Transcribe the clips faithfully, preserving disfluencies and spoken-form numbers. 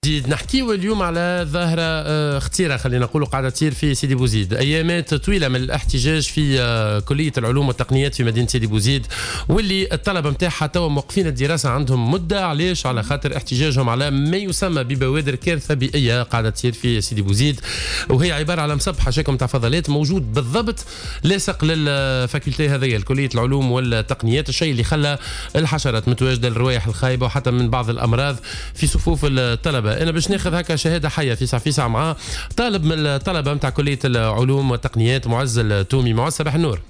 جديد. نحكيو اليوم على ظاهرة خطيرة خلينا نقولوا قاعدة تصير في سيدي بوزيد. أيامات طويلة من الاحتجاج في كلية العلوم والتقنيات في مدينة سيدي بوزيد، واللي الطلبة متاعها توا موقفين الدراسة عندهم مدة. علاش؟ على خاطر احتجاجهم على ما يسمى ببوادر كارثة بيئية قاعدة تصير في سيدي بوزيد، وهي عبارة على مصب حاشاكم تاع فضلات موجود بالضبط لاصق للفاكولتي هذه الكلية العلوم والتقنيات، الشيء اللي خلى الحشرات متواجدة، الروائح الخايبة وحتى من بعض الأمراض في صفوف الطلبة. أنا باش ناخذ هكا شهادة حية في ساعة في ساعة مع طالب من الطلبة متاع كلية العلوم والتقنيات، معز التومي. معز صباح النور.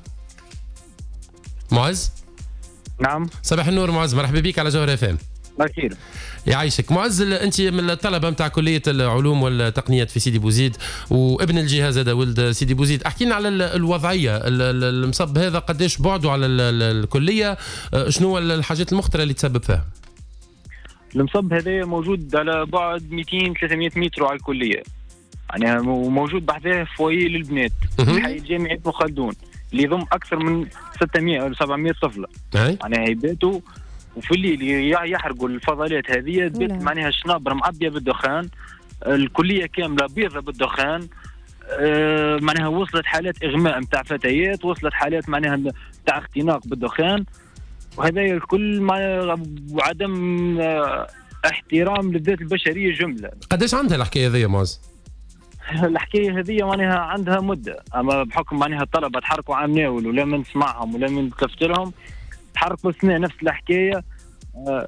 معز. نعم صباح النور معز، مرحبا بك على جوهر اف ام. بخير يعيشك. معز، انت من الطلبه نتاع كليه العلوم والتقنيات في سيدي بوزيد، وابن الجهاز هذا ولد سيدي بوزيد. احكي لنا على الوضعيه، المصب هذا قداش بعده على الكليه، شنو الحاجات المخطره اللي تسبب فيها؟ المصب هذا موجود على بعد مئتين ثلاثمئة متر على الكليه، يعني موجود بحذاه فوي للبنات في حي جامعه ابن خلدون اللي يضم اكثر من ستمئة او سبعمئة طفله. يعني هيباتوا وفي الليل يحرقوا الفضلات هذه، تبات معناها الشنابر معبيه بالدخان، الكليه كامله بيضة بالدخان. آه معناها وصلت حالات اغماء نتاع فتيات، وصلت حالات معناها نتاع اختناق بالدخان، وهذا الكل مع وعدم آه احترام للذات البشريه جمله. قداش عندها الحكايه هذه يا معز؟ الحكايه هذه معناها عندها مده، اما بحكم معناها الطلبه تحركوا عام ناول ولا من نسمعهم ولا من كفت لهم تحركوا سنة نفس الحكايه. آه.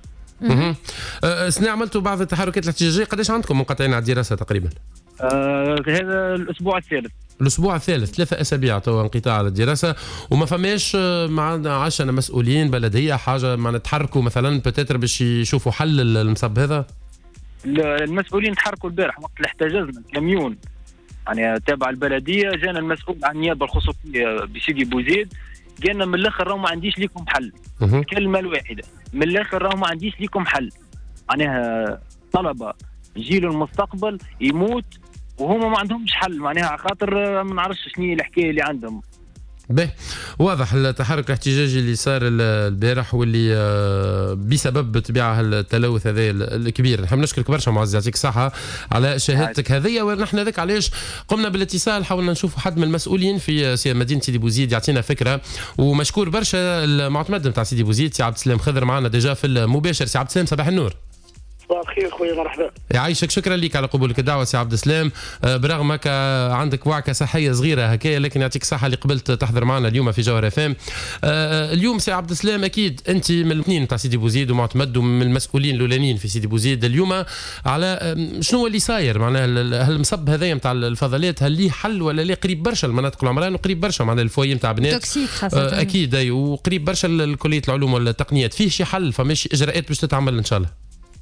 أه سنة عملتوا بعض التحركات الاحتجاجيه، قداش عندكم منقطعين على الدراسه تقريبا؟ آه هذا الاسبوع الثالث. الاسبوع الثالث، ثلاثة اسابيع تو انقطاع على الدراسه، وما فماش مع عشان مسؤولين بلديه حاجه معنا تحركوا مثلا بتاتر باش يشوفوا حل المصب هذا؟ المسؤولين تحركوا البارح وقت اللي احتجزنا الكاميون يعني تابع البلديه، جانا المسؤول عن النيابه الخصوصيه بسيدي بوزيد قالنا من الاخر راهو ما عنديش ليكم حل. الكلمه الواحده من الاخر راهو ما عنديش ليكم حل، معناها طلبه جيل المستقبل يموت وهما ما عندهمش حل، معناها خاطر ما نعرفش شنو هي الحكايه اللي عندهم. به واضح التحرك الاحتجاجي اللي صار البارح واللي بسبب بالطبيعه التلوث هذا الكبير. نحب نشكرك برشا معز، يعطيك الصحه على شهادتك هذه. ونحن ذاك علاش قمنا بالاتصال، حاولنا نشوفوا حد من المسؤولين في مدينه سيدي بوزيد يعطينا فكره. ومشكور برشا المعتمد نتاع سيدي بوزيد سي عبد السلام خضر معنا ديجا في المباشر. سي عبد السلام صباح النور. صباح الخير خويا، مرحبا. يعيشك، شكرا لك على قبولك الدعوه سي عبد السلام. برغم هكا عندك وعكه صحيه صغيره هكايا، لكن يعطيك الصحه اللي قبلت تحضر معنا اليوم في جوهر اف ام. اليوم سي عبد السلام اكيد انت من الاثنين نتاع سيدي بوزيد ومعتمد ومن المسؤولين الاولانيين في سيدي بوزيد اليوم، على شنو اللي صاير معناها هالمصب هذايا نتاع الفضلات، هل ليه حل ولا لا؟ قريب برشا المناطق العمران وقريب برشا معناها الفوي نتاع بنات توكسيك خاصه اكيد، اي وقريب برشا لكليه العلوم والتقنيات. فيه شي حل؟ فماشي اجراءات باش تتعمل ان شاء الله؟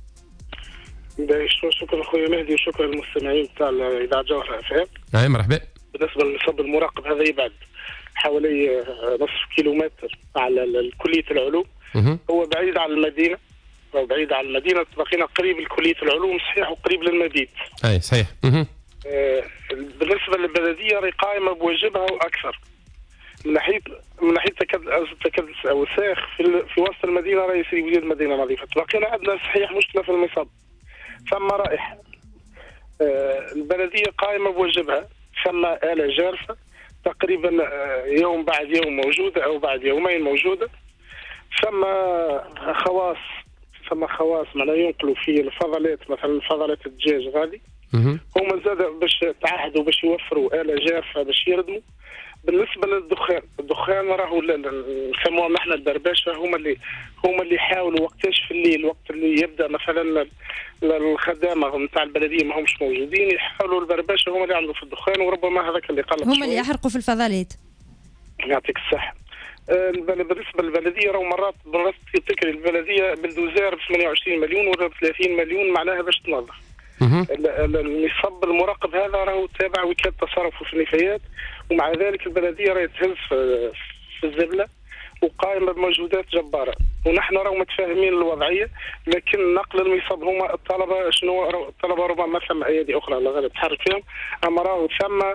شكرا خويا مهدي وشكرا للمستمعين تاع اذاعه جوهر اف ام. اي مرحبا. بالنسبه للمصب المراقب هذا يبعد حوالي نصف كيلومتر على كليه العلوم. مه. هو بعيد عن المدينه، او بعيد عن المدينه، بقينا قريب لكليه العلوم صحيح وقريب للمبيت. اي صحيح. مه. آه بالنسبه للبلديه راهي قائمه بواجبها واكثر من ناحيه من ناحيه تكدس او ساخ في, في وسط المدينه. راهي سيدي بوزيد مدينه نظيفه، بقينا عندنا صحيح مشكله في المصب، ثم رائحه. آه البلديه قائمه بواجبها، ثم آلة جارفه تقريبا يوم بعد يوم موجوده او بعد يومين موجوده، ثم خواص ثم خواص معناها ينقلوا في الفضلات، مثلا فضلات الدجاج غادي هما زاد باش تعهدوا باش يوفروا آلة جارفه باش يردموا. بالنسبه للدخان، الدخان راهو نسموها نحن الدرباشه، هما اللي هما اللي يحاولوا وقتاش في الليل وقت اللي يبدا مثلا الخدامه نتاع البلديه ما همش موجودين، يحاولوا البرباشه هما اللي عندهم في الدخان، وربما هذاك اللي قلق هما اللي يحرقوا في الفضلات. يعطيك الصحه. بالنسبه للبلديه راهو مرات مرات تذكر البلديه بالدوزير ب ثمانية وعشرين مليون ولا ب ثلاثين مليون معناها باش تنظف. المصب المراقب هذا راهو تابع وكاله تصرف في النفايات، ومع ذلك البلديه راهي تهز في الزبله وقائمه بمجهودات جباره، ونحن راهو متفاهمين الوضعيه، لكن نقل المصب هما الطلبه شنو الطلبه ربما ثم ايادي اخرى الله غالب تحرك فيهم، اما راهو ثم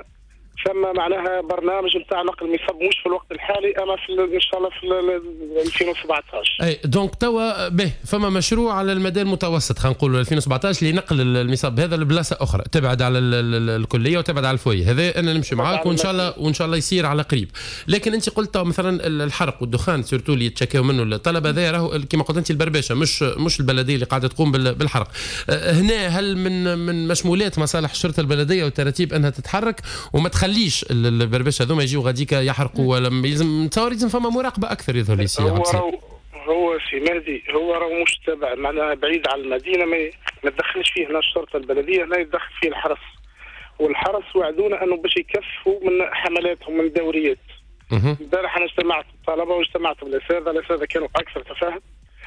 ثم معناها برنامج نتاع نقل المصب مش في الوقت الحالي اما في ان شاء الله في ألفين وسبعطاش. اي دونك توا به فما مشروع على المدى المتوسط خلينا نقولوا ألفين وسبعطاش لنقل المصب هذا لبلاصه اخرى تبعد على الكليه وتبعد على الفوي، هذا انا نمشي معاك وان شاء الله وان شاء الله يصير على قريب. لكن انت قلت مثلا الحرق والدخان سورتو اللي يتشكاو منه الطلبه هذا راهو كما قلت انت البربشه مش مش البلديه اللي قاعده تقوم بالحرق. هنا هل من من مشمولات مصالح الشرطه البلديه والتراتيب انها تتحرك وما تخليش البربشه هذوما يجيو غاديك يحرقوا ولا يلزم تصور لازم فما مراقبه اكثر يظهر لي سي عبد السلام. هو سي مهدي هو راه مش تبع معناها بعيد على المدينه ما ما تدخلش فيه هنا الشرطه البلديه، لا يتدخل فيه الحرس، والحرس وعدونا انه باش يكفوا من حملاتهم من الدوريات. امبارح انا اجتمعت بالطلبه واجتمعت بالاساتذه، الاساتذه كانوا اكثر تفاهم.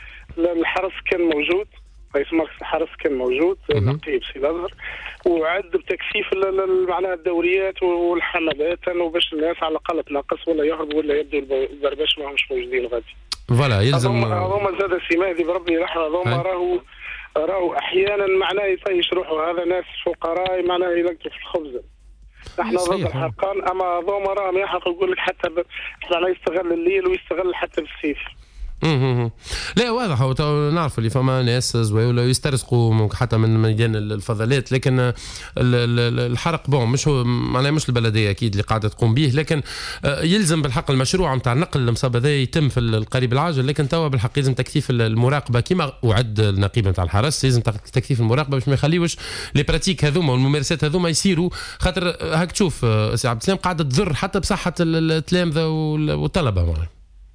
الحرس كان موجود، رئيس مركز الحرس كان موجود نقيب سي الازهر، وعد بتكثيف معناها الدوريات والحملات انه باش الناس على الاقل تنقص ولا يهربوا ولا يبدو البرباش ما همش موجودين غادي. فوالا يلزم هذوما زاد سي مهدي بربي لحظه هذوما راهو راهو احيانا معناه يطيش روحه، هذا ناس فقراء معناه يلقوا في الخبز. نحن ضد الحرقان اما هذوما راهم يحرقوا يقول لك حتى معناه يستغل الليل ويستغل حتى بالسيف. اها لا واضح هو نعرف اللي فما ناس زويوله يسترزقوا حتى من ميدان الفضلات، لكن الحرق بون مش هو معناها مش البلديه اكيد اللي قاعده تقوم به، لكن يلزم بالحق المشروع نتاع نقل المصاب هذا يتم في القريب العاجل، لكن توا بالحق لازم تكثيف المراقبه كما وعد النقيب نتاع الحرس، لازم تكثيف المراقبه باش ما يخليوش لي براتيك هذوما والممارسات هذوما يصيروا، خاطر هاك تشوف سي عبد السلام قاعده تضر حتى بصحه التلامذه والطلبه معناها.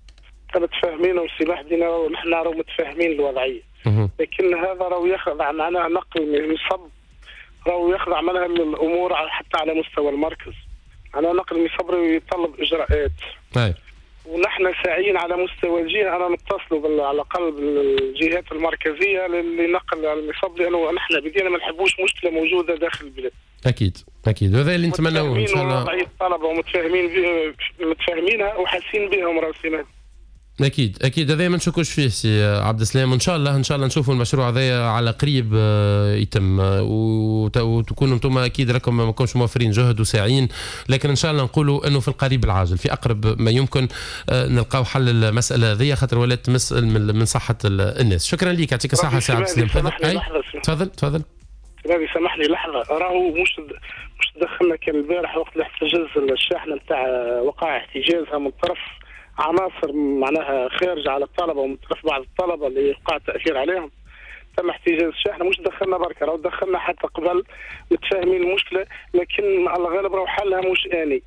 متفاهمين وسي مهدينا ونحن راهو متفاهمين الوضعيه، لكن هذا راهو يخضع معناها نقل من مصب راهو يخضع معناها الامور حتى على مستوى المركز. انا نقل المصب يتطلب اجراءات. اي ونحن ساعيين على مستوى الجهه انا نتصلوا على الاقل بالجهات المركزيه لنقل المصب، لانه نحن بدينا ما نحبوش مشكله موجوده داخل البلاد. اكيد اكيد وهذا اللي نتمنوه ان شاء الله. وضعيه الطلبه ومتفاهمين متفاهمينها وحاسين بهم راسنا. اكيد اكيد هذا ما نشكوش فيه سي عبد السلام، وان شاء الله ان شاء الله نشوفوا المشروع هذا على قريب يتم، وتكونوا انتم اكيد راكم ما كنتش موفرين جهد وساعين، لكن ان شاء الله نقولوا انه في القريب العاجل في اقرب ما يمكن نلقاو حل المساله هذه، خاطر ولات تمس من صحه الناس. شكرا لك، يعطيك الصحه سي عبد السلام. تفضل تفضل. سيدي سامحني لحظه، راهو مش مش تدخلنا كان البارح وقت الاحتجاز الشاحنه نتاع وقع احتجازها من طرف عناصر معناها خارجه على الطلبه ومن طرف بعض الطلبه اللي وقع التاثير عليهم، تم احتجاز الشاحنه. مش دخلنا بركه، راهو دخلنا حتى قبل متفاهمين المشكله، لكن على الغالب راهو حلها مش اني.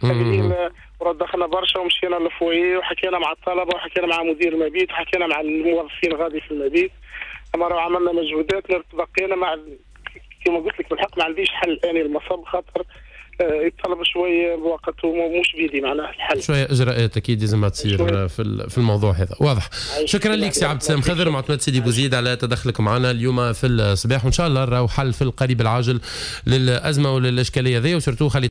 راهو دخلنا برشا ومشينا للفويه وحكينا مع الطلبه وحكينا مع مدير المبيت وحكينا مع الموظفين غادي في المبيت، اما راهو عملنا مجهودات بقينا مع كما قلت لك بالحق ما عنديش حل اني المصب، خاطر يتطلب شويه بوقت ومش بيدي معناها الحل. شويه اجراءات اكيد لازم تصير في في الموضوع هذا، واضح. شكرا لك سي عبد السلام خضر معتمد سيدي بوزيد على تدخلك معنا اليوم في الصباح، وان شاء الله نراو حل في القريب العاجل للازمه وللاشكاليه هذه، وسورتو خلي